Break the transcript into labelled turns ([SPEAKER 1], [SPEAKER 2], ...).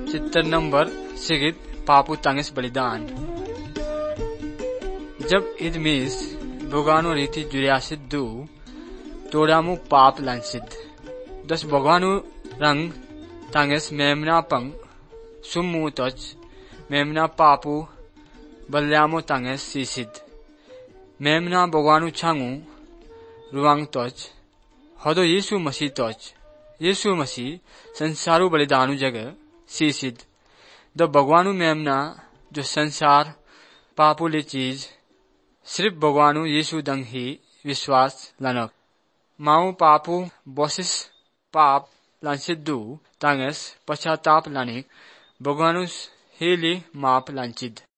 [SPEAKER 1] चित्र नंबर सिगित पापू तांगेस बलिदान जब इदमीस भगवानु रीति जुरियासिद दू तोड़ामु पाप लांसिद दस भगवानु रंग तांगेस मेमना पंग सुम्मु तोच मेमना पापू बल्यामो तांगेस सीसिद मेमना भगवानु छांगु रुवांग तोच हदो यीशु मसीह तोच यीशु मसीह संसारू बलिदानु जगह सीसिद द भगवानु मेमना जो संसार पापुले चीज सिर्फ भगवानु यीशु दंग ही विश्वास लनक माऊ पापु बोसिस पाप लांसिदू तांगेस पश्चाताप लानिक भगवानु हेली माप लांचिद